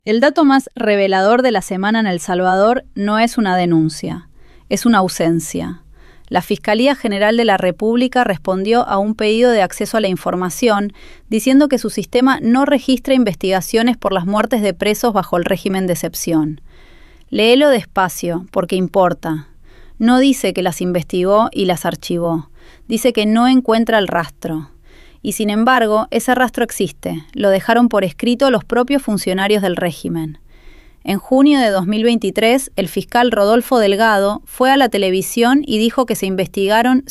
El dato más revelador de la semana en El Salvador no es una denuncia, es una ausencia. La Fiscalía General de la República respondió a un pedido de acceso a la información diciendo que su sistema no registra investigaciones por las muertes de presos bajo el régimen de excepción. Léelo despacio, porque importa. No dice que las investigó y las archivó. Dice que no encuentra el rastro. Y sin embargo, ese rastro existe. Lo dejaron por escrito los propios funcionarios del régimen. En junio de 2023, el fiscal Rodolfo Delgado fue a la televisión y dijo que se investigaron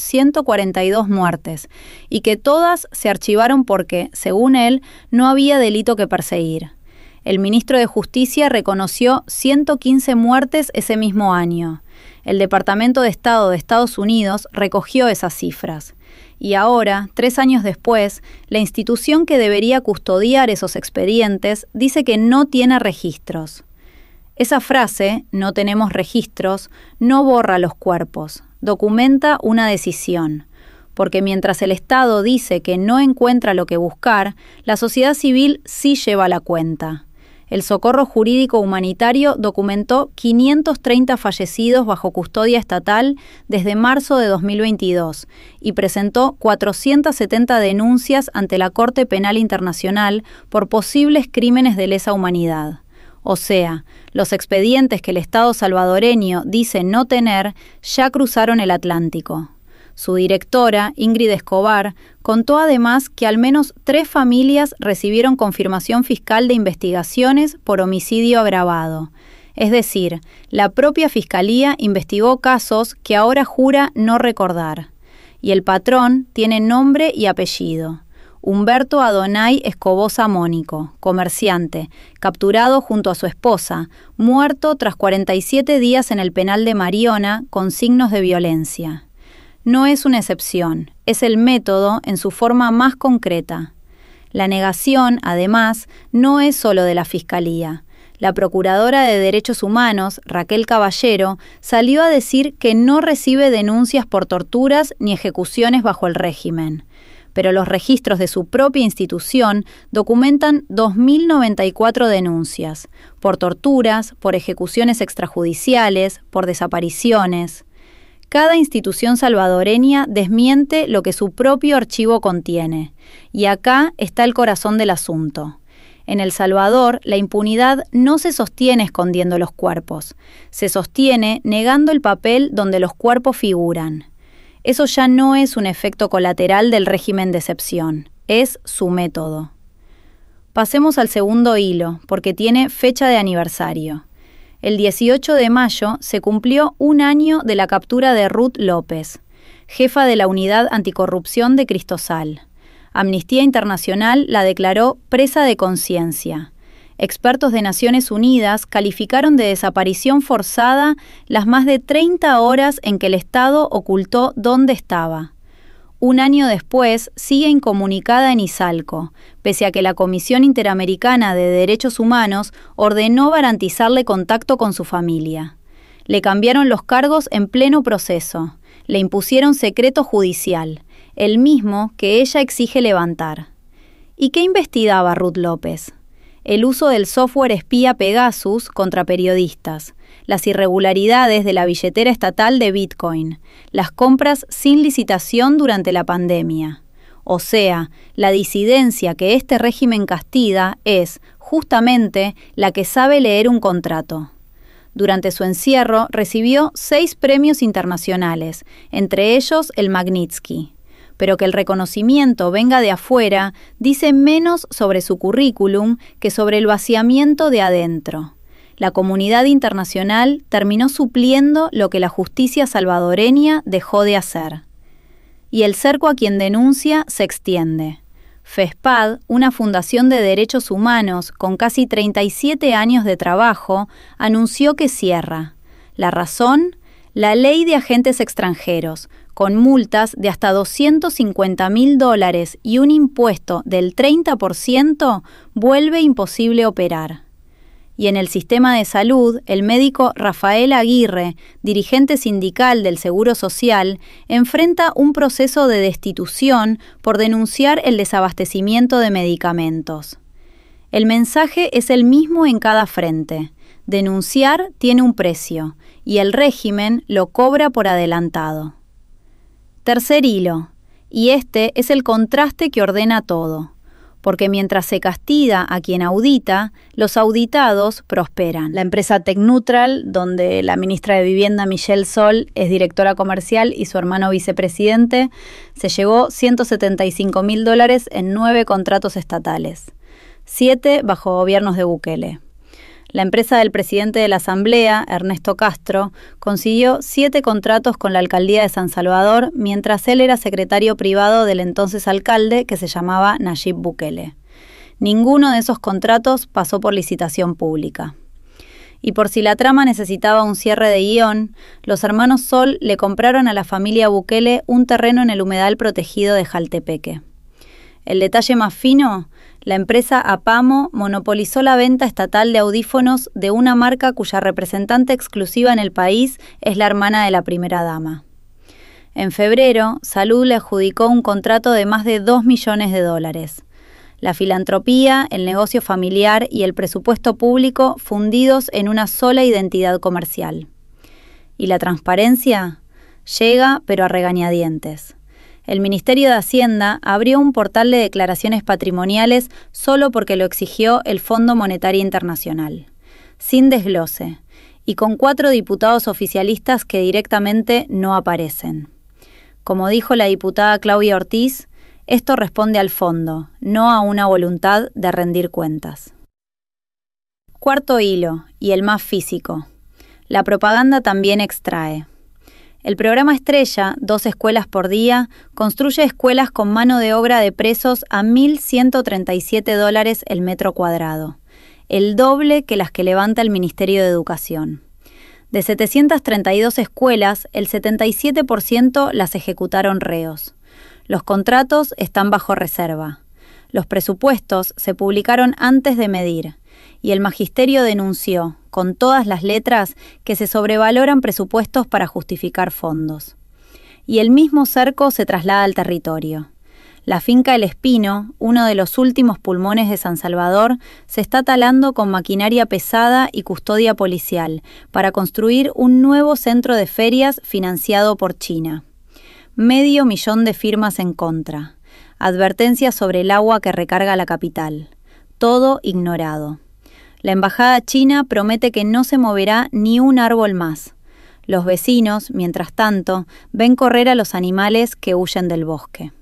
142 muertes y que todas se archivaron porque, según él, no había delito que perseguir. El ministro de Justicia reconoció 115 muertes ese mismo año. El Departamento de Estado de Estados Unidos recogió esas cifras. Y ahora, 3 años después, la institución que debería custodiar esos expedientes dice que no tiene registros. Esa frase, no tenemos registros, no borra los cuerpos, documenta una decisión. Porque mientras el Estado dice que no encuentra lo que buscar, la sociedad civil sí lleva la cuenta. El Socorro Jurídico Humanitario documentó 530 fallecidos bajo custodia estatal desde marzo de 2022 y presentó 470 denuncias ante la Corte Penal Internacional por posibles crímenes de lesa humanidad. O sea, los expedientes que el Estado salvadoreño dice no tener ya cruzaron el Atlántico. Su directora, Ingrid Escobar, contó además que al menos 3 familias recibieron confirmación fiscal de investigaciones por homicidio agravado. Es decir, la propia Fiscalía investigó casos que ahora jura no recordar. Y el patrón tiene nombre y apellido. Humberto Adonay Escobosa Mónico, comerciante, capturado junto a su esposa, muerto tras 47 días en el penal de Mariona con signos de violencia. No es una excepción, es el método en su forma más concreta. La negación, además, no es solo de la Fiscalía. La Procuradora de Derechos Humanos, Raquel Caballero, salió a decir que no recibe denuncias por torturas ni ejecuciones bajo el régimen. Pero los registros de su propia institución documentan 2.094 denuncias, por torturas, por ejecuciones extrajudiciales, por desapariciones. Cada institución salvadoreña desmiente lo que su propio archivo contiene, y acá está el corazón del asunto. En El Salvador, la impunidad no se sostiene escondiendo los cuerpos, se sostiene negando el papel donde los cuerpos figuran. Eso ya no es un efecto colateral del régimen de excepción, es su método. Pasemos al segundo hilo, porque tiene fecha de aniversario. El 18 de mayo se cumplió 1 año de la captura de Ruth López, jefa de la Unidad Anticorrupción de Cristosal. Amnistía Internacional la declaró presa de conciencia. Expertos de Naciones Unidas calificaron de desaparición forzada las más de 30 horas en que el Estado ocultó dónde estaba. 1 año después, sigue incomunicada en Izalco, pese a que la Comisión Interamericana de Derechos Humanos ordenó garantizarle contacto con su familia. Le cambiaron los cargos en pleno proceso. Le impusieron secreto judicial, el mismo que ella exige levantar. ¿Y qué investigaba Ruth López? El uso del software espía Pegasus contra periodistas, las irregularidades de la billetera estatal de Bitcoin, las compras sin licitación durante la pandemia. O sea, la disidencia que este régimen castiga es, justamente, la que sabe leer un contrato. Durante su encierro recibió 6 premios internacionales, entre ellos el Magnitsky. Pero que el reconocimiento venga de afuera dice menos sobre su currículum que sobre el vaciamiento de adentro. La comunidad internacional terminó supliendo lo que la justicia salvadoreña dejó de hacer. Y el cerco a quien denuncia se extiende. FESPAD, una fundación de derechos humanos con casi 37 años de trabajo, anunció que cierra. ¿La razón? La ley de agentes extranjeros, con multas de hasta $250.000 y un impuesto del 30%, vuelve imposible operar. Y en el sistema de salud, el médico Rafael Aguirre, dirigente sindical del Seguro Social, enfrenta un proceso de destitución por denunciar el desabastecimiento de medicamentos. El mensaje es el mismo en cada frente. Denunciar tiene un precio, y el régimen lo cobra por adelantado. Tercer hilo, y este es el contraste que ordena todo, porque mientras se castiga a quien audita, los auditados prosperan. La empresa Tecnutral, donde la ministra de Vivienda Michelle Sol es directora comercial y su hermano vicepresidente, se llevó $175.000 en 9 contratos estatales, 7 bajo gobiernos de Bukele. La empresa del presidente de la Asamblea, Ernesto Castro, consiguió 7 contratos con la alcaldía de San Salvador mientras él era secretario privado del entonces alcalde que se llamaba Nayib Bukele. Ninguno de esos contratos pasó por licitación pública. Y por si la trama necesitaba un cierre de guión, los hermanos Sol le compraron a la familia Bukele un terreno en el humedal protegido de Jaltepeque. El detalle más fino, la empresa Apamo monopolizó la venta estatal de audífonos de una marca cuya representante exclusiva en el país es la hermana de la primera dama. En febrero, Salud le adjudicó un contrato de más de $2 millones. La filantropía, el negocio familiar y el presupuesto público fundidos en una sola identidad comercial. ¿Y la transparencia? Llega, pero a regañadientes. El Ministerio de Hacienda abrió un portal de declaraciones patrimoniales solo porque lo exigió el Fondo Monetario Internacional, sin desglose, y con 4 diputados oficialistas que directamente no aparecen. Como dijo la diputada Claudia Ortiz, esto responde al fondo, no a una voluntad de rendir cuentas. Cuarto hilo, y el más físico. La propaganda también extrae. El programa estrella, 2 escuelas por día, construye escuelas con mano de obra de presos a $1.137 el metro cuadrado, el doble que las que levanta el Ministerio de Educación. De 732 escuelas, el 77% las ejecutaron reos. Los contratos están bajo reserva. Los presupuestos se publicaron antes de medir, y el magisterio denunció, con todas las letras, que se sobrevaloran presupuestos para justificar fondos. Y el mismo cerco se traslada al territorio. La finca El Espino, uno de los últimos pulmones de San Salvador, se está talando con maquinaria pesada y custodia policial para construir un nuevo centro de ferias financiado por China. 500.000 de firmas en contra. Advertencias sobre el agua que recarga la capital. Todo ignorado. La embajada china promete que no se moverá ni un árbol más. Los vecinos, mientras tanto, ven correr a los animales que huyen del bosque.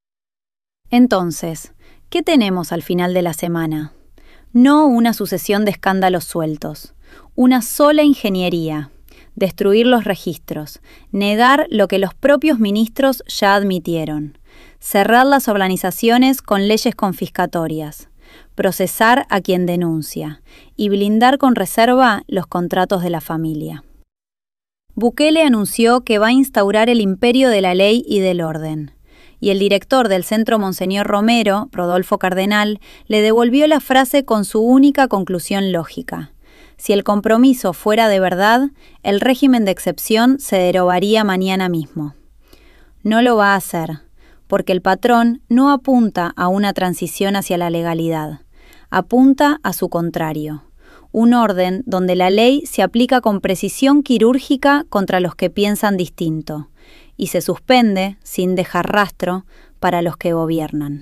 Entonces, ¿qué tenemos al final de la semana? No una sucesión de escándalos sueltos. Una sola ingeniería. Destruir los registros. Negar lo que los propios ministros ya admitieron. Cerrar las organizaciones con leyes confiscatorias. Procesar a quien denuncia y blindar con reserva los contratos de la familia. Bukele anunció que va a instaurar el imperio de la ley y del orden, y el director del Centro Monseñor Romero, Rodolfo Cardenal, le devolvió la frase con su única conclusión lógica. Si el compromiso fuera de verdad, el régimen de excepción se derogaría mañana mismo. No lo va a hacer, porque el patrón no apunta a una transición hacia la legalidad, apunta a su contrario, un orden donde la ley se aplica con precisión quirúrgica contra los que piensan distinto, y se suspende, sin dejar rastro, para los que gobiernan.